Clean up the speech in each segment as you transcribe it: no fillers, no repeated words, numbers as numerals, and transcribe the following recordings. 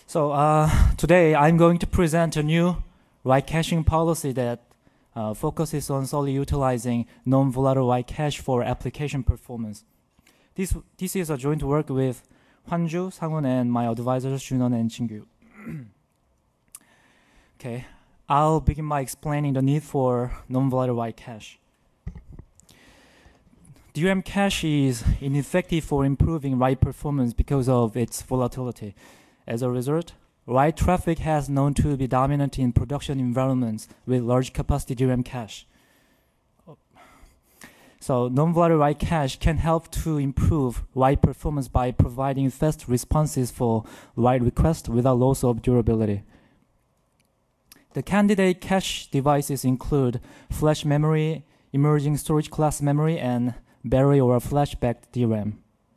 Today I'm going to present a new write caching policy that focuses on solely utilizing non-volatile write cache for application performance. This is a joint work with Hwanju, Sangun, and my advisors Junwon and Jingyu. Okay, I'll begin by explaining the need for non-volatile write cache. DRAM cache is ineffective for improving write performance because of its volatility. As a result, write traffic has known to be dominant in production environments with large capacity DRAM cache. So non-volatile write cache can help to improve write performance by providing fast responses for write requests without loss of durability. The candidate cache devices include flash memory, emerging storage class memory, and barrel or flash-backed DRAM.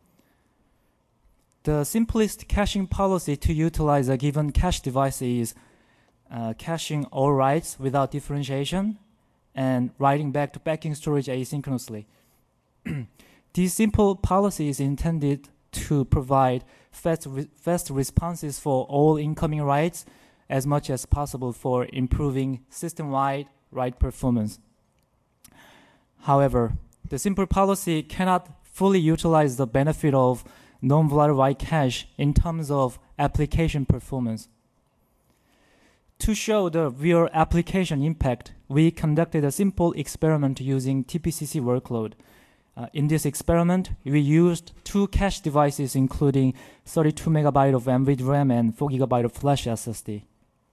The simplest caching policy to utilize a given cache device is caching all writes without differentiation and writing back to backing storage asynchronously. This simple policy is intended to provide fast responses for all incoming writes as much as possible for improving system-wide write performance. However, the simple policy cannot fully utilize the benefit of non-volatile write cache in terms of application performance. To show the real application impact, we conducted a simple experiment using TPCC workload. In this experiment, we used two cache devices including 32 MB of NVDRAM and 4 GB of flash SSD.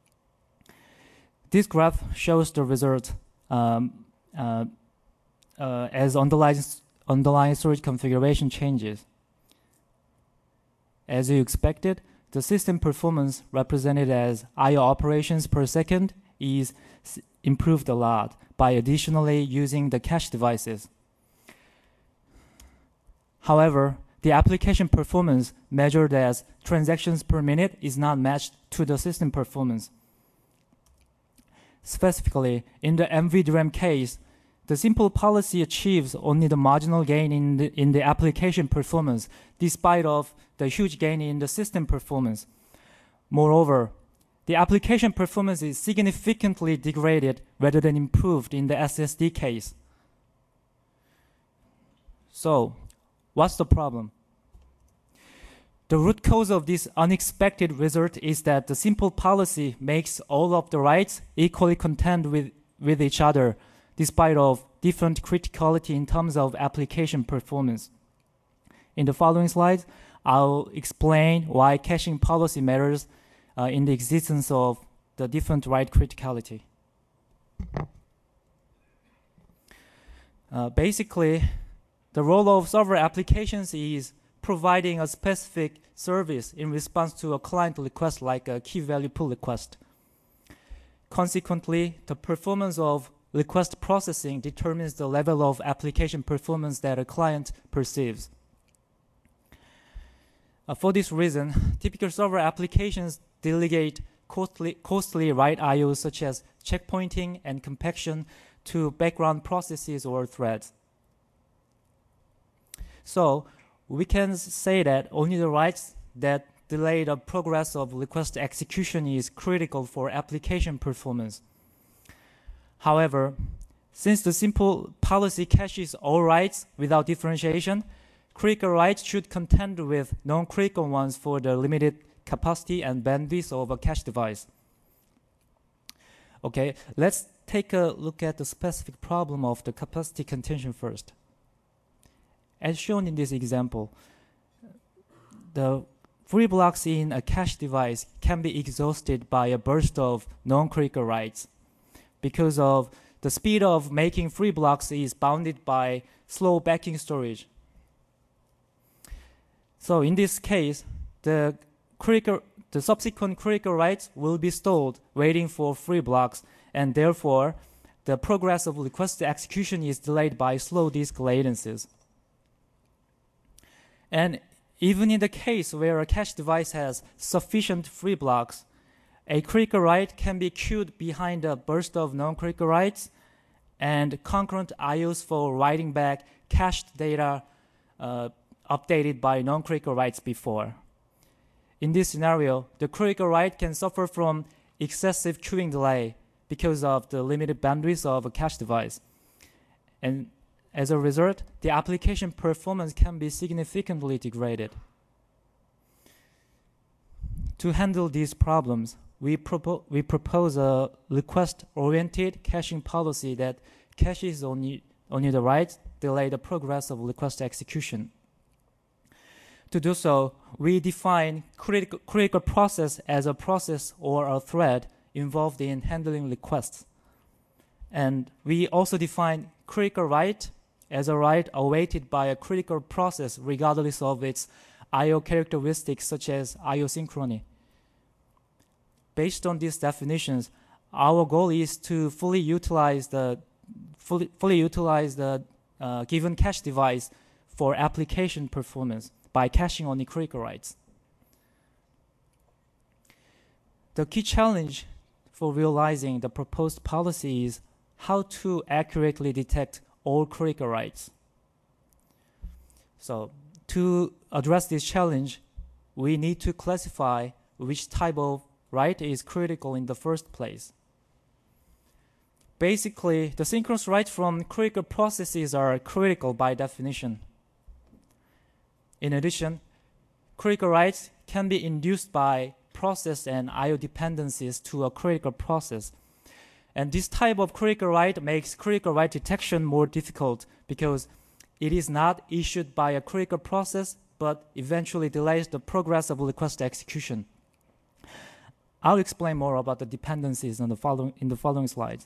This graph shows the result as underlying storage configuration changes. As you expected, the system performance represented as I/O operations per second is improved a lot by additionally using the cache devices. However, the application performance measured as transactions per minute is not matched to the system performance. Specifically, in the NVDRAM case, the simple policy achieves only the marginal gain in the application performance, despite of the huge gain in the system performance. Moreover, the application performance is significantly degraded rather than improved in the SSD case. So, what's the problem? The root cause of this unexpected result is that the simple policy makes all of the writes equally contend with each other, despite of different criticality in terms of application performance. In the following slides, I'll explain why caching policy matters in the existence of the different write criticality. Basically, the role of server applications is providing a specific service in response to a client request like a key value pull request. Consequently, the performance of request processing determines the level of application performance that a client perceives. For this reason, typical server applications delegate costly write I/O such as checkpointing and compaction to background processes or threads. So we can say that only the writes that delay the progress of request execution is critical for application performance. However, since the simple policy caches all writes without differentiation, critical writes should contend with non-critical ones for the limited capacity and bandwidth of a cache device. Okay, let's take a look at the specific problem of the capacity contention first. As shown in this example, the free blocks in a cache device can be exhausted by a burst of non-critical writes because of the speed of making free blocks is bounded by slow backing storage. So in this case, the subsequent critical writes will be stalled waiting for free blocks, and therefore the progress of request execution is delayed by slow disk latencies. And even in the case where a cache device has sufficient free blocks, a critical write can be queued behind a burst of non-critical writes and concurrent IOs for writing back cached data updated by non-critical writes before. In this scenario, the critical write can suffer from excessive queuing delay because of the limited bandwidth of a cache device. And as a result, the application performance can be significantly degraded. To handle these problems, we propose a request-oriented caching policy that caches only the writes, delay the progress of request execution. To do so, we define critical process as a process or a thread involved in handling requests. And we also define critical write as a write awaited by a critical process regardless of its I/O characteristics such as I/O synchrony. Based on these definitions, our goal is to fully utilize the given cache device for application performance by caching only critical writes. The key challenge for realizing the proposed policy is how to accurately detect all critical writes. So to address this challenge, we need to classify which type of write is critical in the first place. Basically, the synchronous writes from critical processes are critical by definition. In addition, critical writes can be induced by process and I/O dependencies to a critical process. And this type of critical write makes critical write detection more difficult because it is not issued by a critical process, but eventually delays the progress of request execution. I'll explain more about the dependencies in the following slides.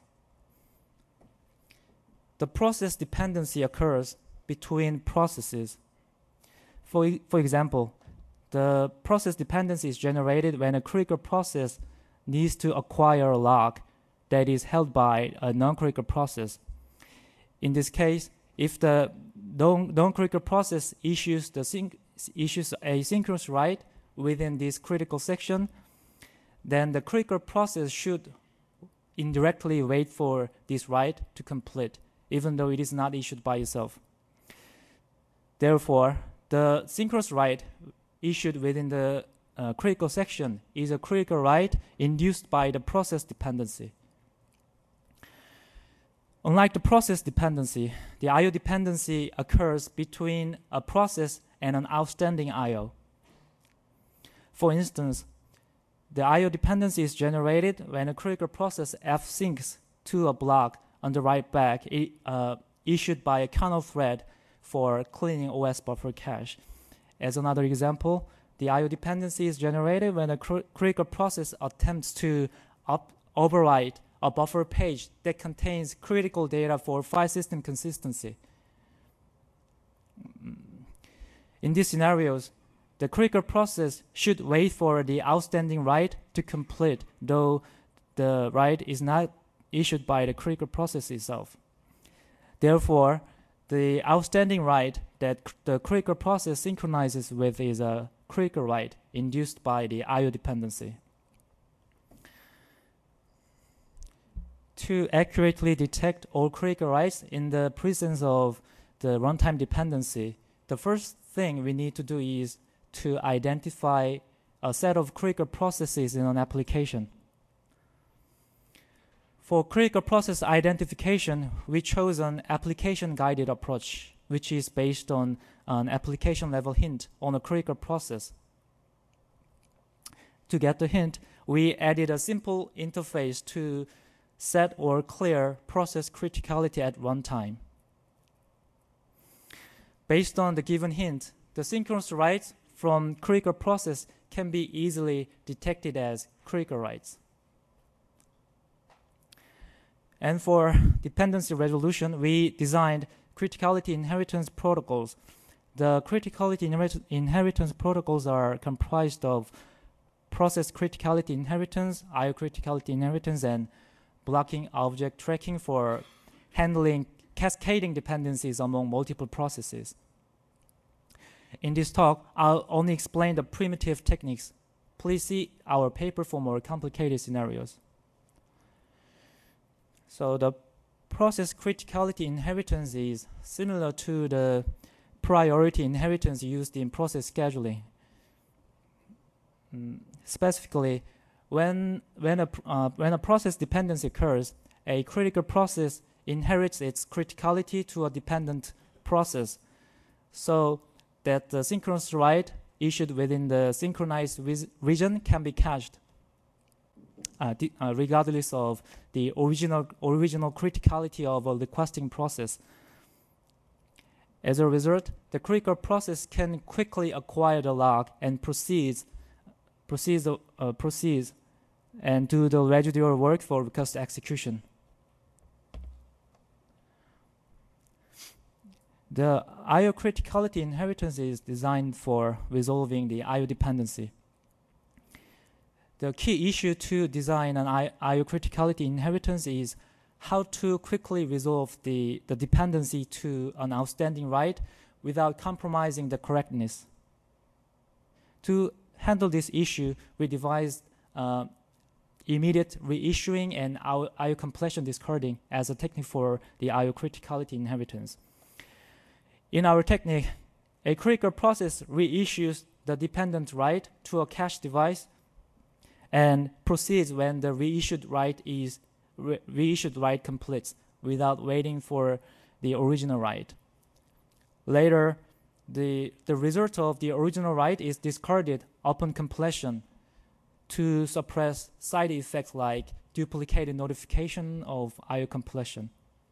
The process dependency occurs between processes. For example, the process dependency is generated when a critical process needs to acquire a lock that is held by a non-critical process. In this case, if the non-critical process issues a synchronous write within this critical section, then the critical process should indirectly wait for this write to complete, even though it is not issued by itself. Therefore, the synchronous write issued within the critical section is a critical write induced by the process dependency. Unlike the process dependency, the I/O dependency occurs between a process and an outstanding I/O. For instance, the I/O dependency is generated when a critical process F syncs to a block on the write back issued by a kernel thread for cleaning OS buffer cache. As another example, the I/O dependency is generated when a critical process attempts to overwrite a buffer page that contains critical data for file system consistency. In these scenarios, the critical process should wait for the outstanding write to complete, though the write is not issued by the critical process itself. Therefore, the outstanding write that the critical process synchronizes with is a critical write induced by the I/O dependency. To accurately detect all critical writes in the presence of the runtime dependency, the first thing we need to do is to identify a set of critical processes in an application. For critical process identification, we chose an application-guided approach, which is based on an application-level hint on a critical process. To get the hint, we added a simple interface to set or clear process criticality at runtime. Based on the given hint, the synchronous writes from critical process can be easily detected as critical writes. And for dependency resolution, we designed criticality inheritance protocols. The criticality inheritance protocols are comprised of process criticality inheritance, I/O criticality inheritance, and blocking object tracking for handling cascading dependencies among multiple processes. In this talk, I'll only explain the primitive techniques. Please see our paper for more complicated scenarios. So the process criticality inheritance is similar to the priority inheritance used in process scheduling. specifically, when a process dependency occurs, a critical process inherits its criticality to a dependent process, so that the synchronous write issued within the synchronized region can be cached, regardless of the original criticality of a requesting process. As a result, the critical process can quickly acquire the lock and proceeds and do the residual work for request execution. The I/O criticality inheritance is designed for resolving the I/O dependency. The key issue to design an I/O criticality inheritance is how to quickly resolve the dependency to an outstanding write without compromising the correctness. To handle this issue, we devised immediate reissuing and I/O completion discarding as a technique for the I/O criticality inheritance. In our technique, a critical process reissues the dependent write to a cache device and proceeds when the reissued write completes without waiting for the original write. Later, the result of the original write is discarded upon completion to suppress side effects like duplicated notification of I/O completion.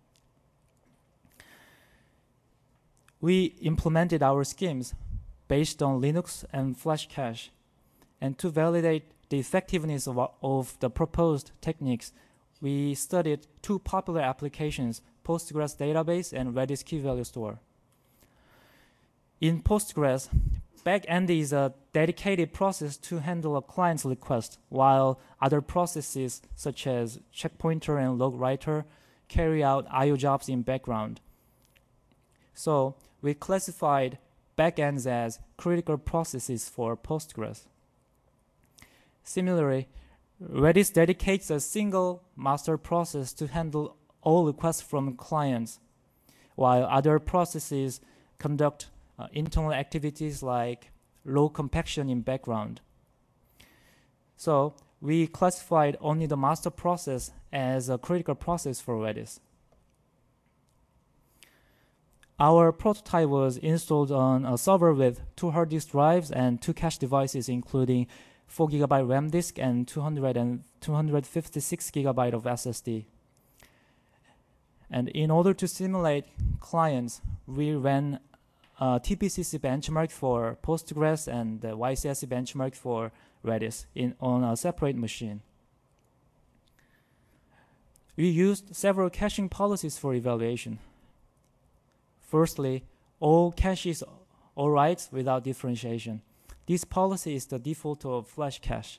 We implemented our schemes based on Linux and Flash cache, and to validate the effectiveness of the proposed techniques, we studied two popular applications, Postgres database and Redis key value store. In Postgres, backend is a dedicated process to handle a client's request, while other processes such as checkpointer and log writer carry out I/O jobs in background. So we classified backends as critical processes for Postgres. Similarly, Redis dedicates a single master process to handle all requests from clients, while other processes conduct internal activities like log compaction in background. So we classified only the master process as a critical process for Redis. Our prototype was installed on a server with 2 hard disk drives and 2 cache devices, including 4 GB RAM disk and 256 GB of SSD. And in order to simulate clients, we ran a TPCC benchmark for Postgres and the YCSC benchmark for Redis on a separate machine. We used several caching policies for evaluation. Firstly, all caches, all writes without differentiation. This policy is the default of Flash cache.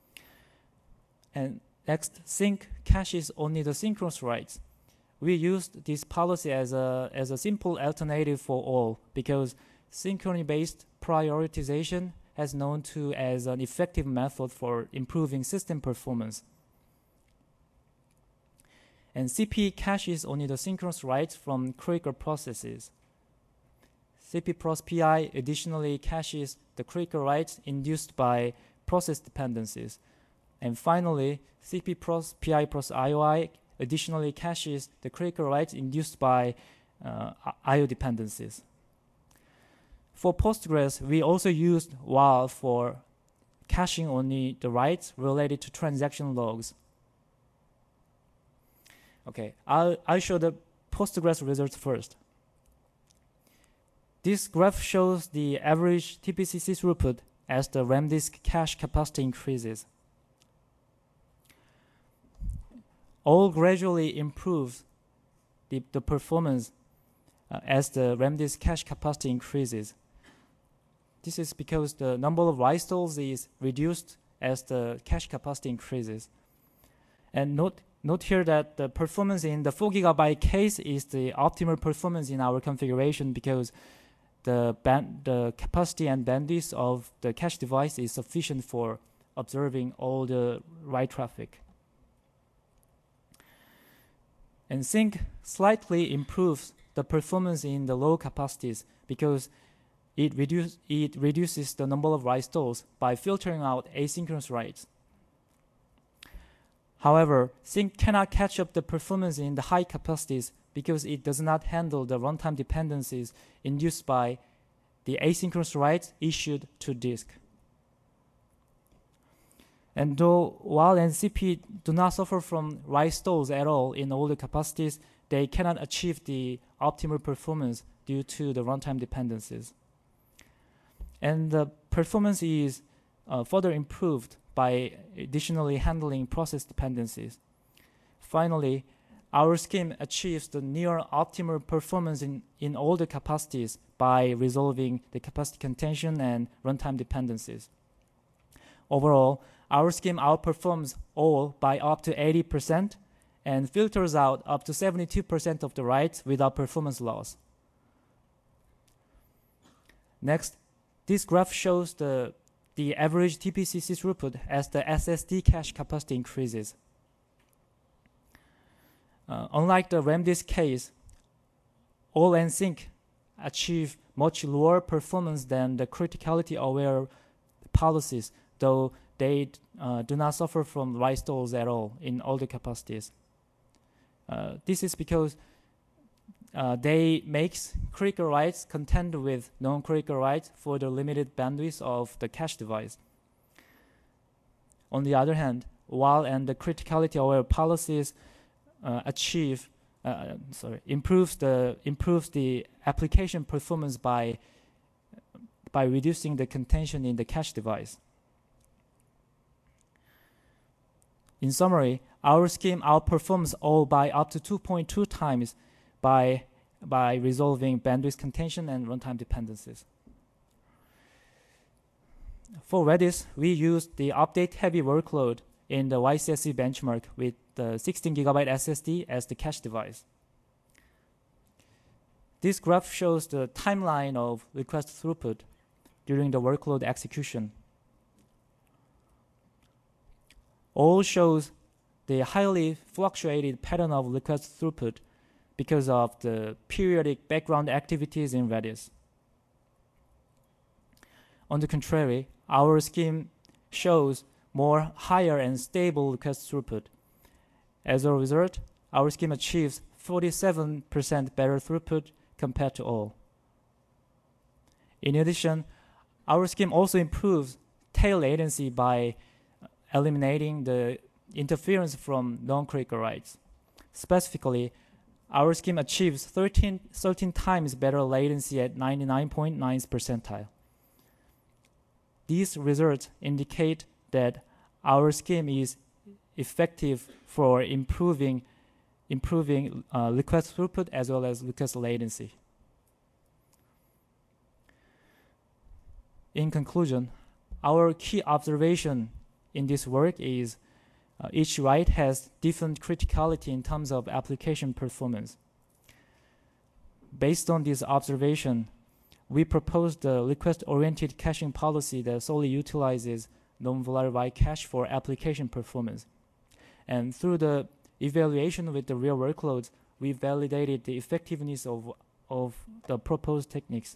And next, sync caches only the synchronous writes. We used this policy as a simple alternative for all because synchrony-based prioritization has known to as an effective method for improving system performance. And CP caches only the synchronous writes from critical processes. CP plus PI additionally caches the critical writes induced by process dependencies. And finally, CP plus PI plus IOI additionally caches the critical writes induced by I/O dependencies. For Postgres, we also used WAL for caching only the writes related to transaction logs. Okay, I'll show the Postgres results first. This graph shows the average TPCC throughput as the RAM disk cache capacity increases. All gradually improves the performance as the RAM disk cache capacity increases. This is because the number of write stalls is reduced as the cache capacity increases. And note here that the performance in the 4 GB case is the optimal performance in our configuration because the capacity and bandwidth of the cache device is sufficient for observing all the write traffic. And sync slightly improves the performance in the low capacities because it reduces the number of write stalls by filtering out asynchronous writes. However, Sync cannot catch up the performance in the high capacities because it does not handle the runtime dependencies induced by the asynchronous writes issued to disk. And though while NCP do not suffer from write stalls at all in older capacities, they cannot achieve the optimal performance due to the runtime dependencies. And the performance is further improved by additionally handling process dependencies. Finally, our scheme achieves the near optimal performance in older capacities by resolving the capacity contention and runtime dependencies. Overall, our scheme outperforms all by up to 80% and filters out up to 72% of the writes without performance loss. Next, this graph shows the average TPCC throughput as the SSD cache capacity increases. Unlike the RAM-disk case, all NSYNC achieve much lower performance than the criticality-aware policies, though they do not suffer from write stalls at all in older capacities. This is because they make critical writes contend with non-critical writes for the limited bandwidth of the cache device. On the other hand, while the criticality-aware policies improves the application performance by reducing the contention in the cache device. In summary, our scheme outperforms all by up to 2.2 times by resolving bandwidth contention and runtime dependencies. For Redis, we used the update-heavy workload in the YCSC benchmark with the 16 GB SSD as the cache device. This graph shows the timeline of request throughput during the workload execution. All shows the highly fluctuated pattern of request throughput because of the periodic background activities in Redis. On the contrary, our scheme shows more higher and stable request throughput. As a result, our scheme achieves 47% better throughput compared to all. In addition, our scheme also improves tail latency by eliminating the interference from non-critical writes. Specifically, our scheme achieves 13 times better latency at 99.9 percentile. These results indicate that our scheme is effective for improving request throughput as well as request latency. In conclusion, our key observation in this work is each write has different criticality in terms of application performance. Based on this observation, we proposed the request-oriented caching policy that solely utilizes non-volatile write cache for application performance. And through the evaluation with the real workloads, we validated the effectiveness of the proposed techniques.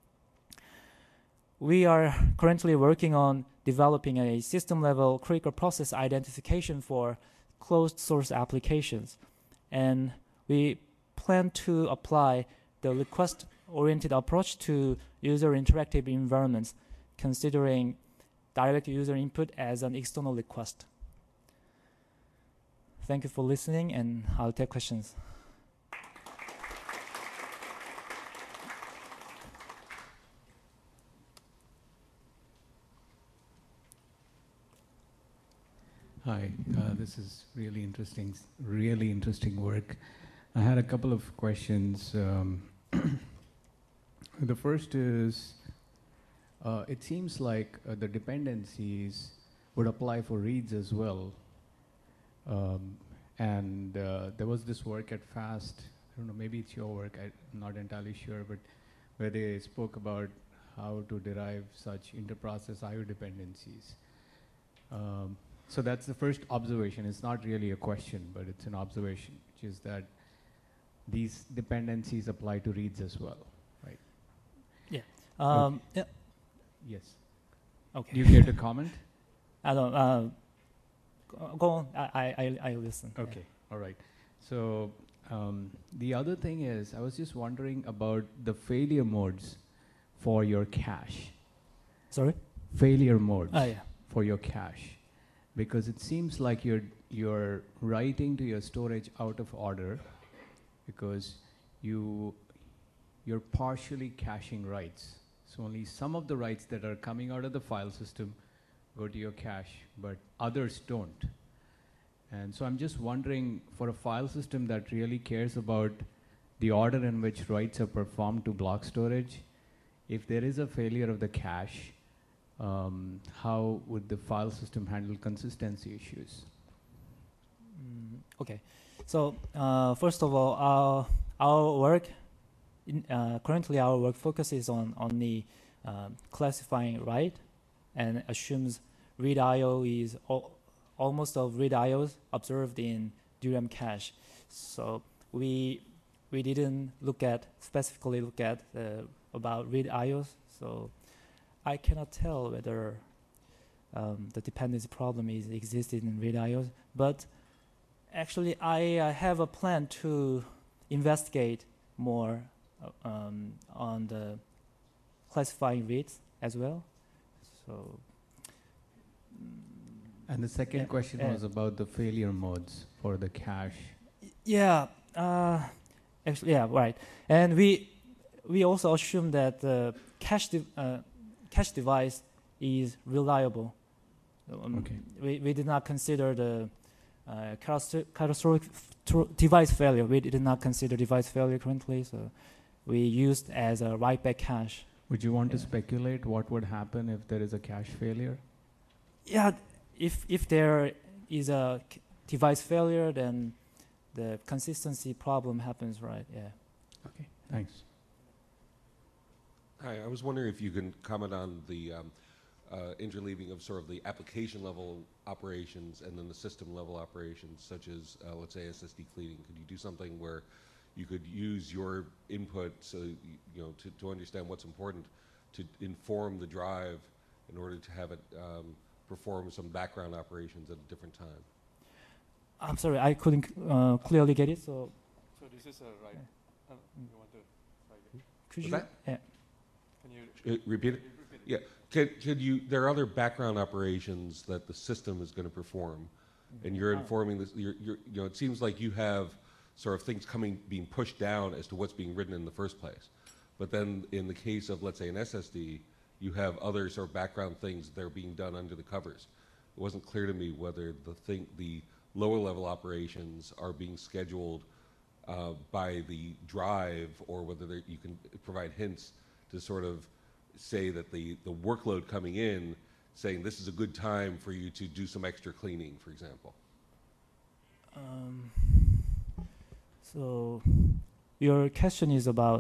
We are currently working on developing a system-level critical process identification for closed-source applications. And we plan to apply the request-oriented approach to user interactive environments, considering direct user input as an external request. Thank you for listening, and I'll take questions. Hi, this is really interesting work. I had a couple of questions. The first is, it seems like the dependencies would apply for reads as well. There was this work at FAST, I don't know, maybe it's your work, I'm not entirely sure, but where they spoke about how to derive such inter-process I/O dependencies. So that's the first observation. It's not really a question, but it's an observation, which is that these dependencies apply to reads as well, right? Yeah. Yeah, Yes. okay. Do you care to comment? I don't. Go on. I listen. Yeah. Okay, all right. So the other thing is, I was just wondering about the failure modes for your cache. Sorry. Failure modes Yeah. for your cache, because it seems like you're writing to your storage out of order, because you're partially caching writes. So only some of the writes that are coming out of the file system go to your cache, but others don't. And so I'm just wondering, for a file system that really cares about the order in which writes are performed to block storage, if there is a failure of the cache, how would the file system handle consistency issues? Okay. So first of all, our work currently our work focuses on the classifying write, and assumes read IO is almost of read IOs observed in DRAM cache. So we didn't specifically look at about read IOs. So I cannot tell whether the dependency problem is existed in read IOs. But actually, I have a plan to investigate more on the classifying reads as well. So. And the second question was about the failure modes for the cache. Yeah, actually, yeah, right. And we also assume that the cache device is reliable. Okay. We did not consider the catastrophic device failure. We did not consider device failure currently, so we used as a write-back cache. Would you want to speculate what would happen if there is a cache failure? Yeah, if there is a device failure, then the consistency problem happens, right? Yeah. Okay, thanks. Hi, I was wondering if you can comment on the interleaving of sort of the application level operations and then the system level operations, such as, let's say, SSD cleaning. Could you do something where you could use your input, so you know, to understand what's important, to inform the drive in order to have it perform some background operations at a different time? I'm sorry, I couldn't clearly get it. So this is a right. You want to try it? Could Was you? that? Yeah. Can you Repeat it? Yeah. Could you? There are other background operations that the system is going to perform, and you're informing this. You know, it seems like you have sort of things being pushed down as to what's being written in the first place, but then in the case of, let's say, an SSD, you have other sort of background things that are being done under the covers. It wasn't clear to me whether the lower level operations are being scheduled by the drive, or whether you can provide hints to sort of say that the workload coming in, saying this is a good time for you to do some extra cleaning, for example. So your question is about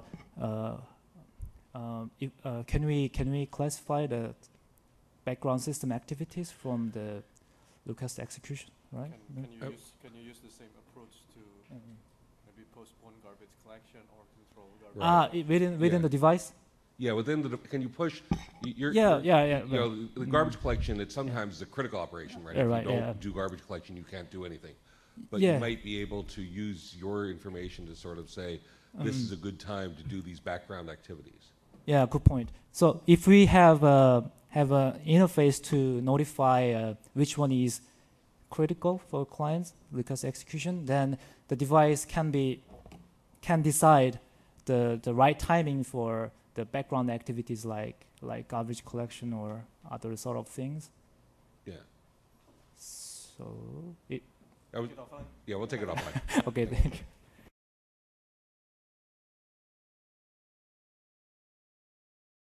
can we classify the background system activities from the Lucas execution, right? Can you use the same approach to maybe postpone garbage collection or control garbage? Right. Within the device. Yeah, within the, can you push? Yeah. You know, the garbage collection, it sometimes is a critical operation, right? Yeah, If right, you don't do garbage collection, you can't do anything. But Yeah. you might be able to use your information to sort of say, this is a good time to do these background activities. Yeah, good point. So if we have a interface to notify which one is critical for clients Lucas execution, then the device can decide the right timing for the background activities like garbage collection or other sort of things. Yeah. So Yeah, we'll take it offline. okay, thank you.